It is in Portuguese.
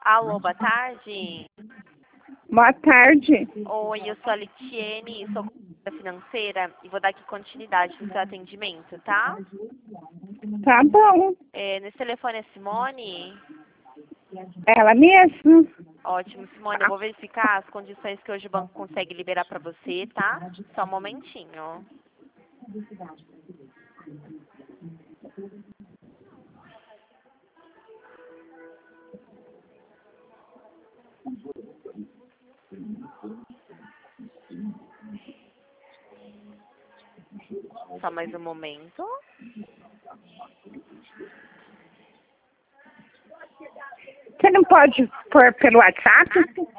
Alô, boa tarde. Boa tarde. Oi, eu sou a Litiene, sou consultora financeira e vou dar aqui continuidade no seu atendimento, tá? Tá bom. Nesse telefone é Simone? Ela mesmo. Ótimo, Simone, eu vou verificar as condições que hoje o banco consegue liberar para você, tá? Só um momentinho. Só mais um momento. Você não pode pôr pelo WhatsApp?